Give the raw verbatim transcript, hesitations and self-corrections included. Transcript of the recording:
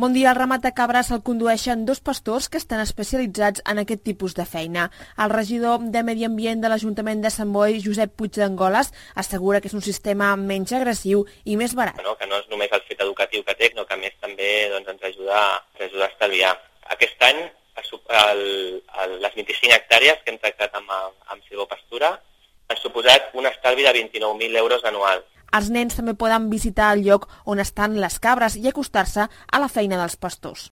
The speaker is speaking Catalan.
Bon dia, al ramat de cabres el condueixen dos pastors que estan especialitzats en aquest tipus de feina. El regidor de Medi Ambient de l'Ajuntament de Sant Boi, Josep Puig d'Angoles, assegura que és un sistema menys agressiu i més barat. No, que no és només el fet educatiu que té, sinó que a més també doncs, ens, ajuda, ens ajuda a estalviar. Aquest any, el, el, les vint-i-cinc hectàrees que hem tractat amb, amb silvopastura han suposat un estalvi de vint-i-nou mil euros anuals. Els nens també poden visitar el lloc on estan les cabres i acostar-se a la feina dels pastors.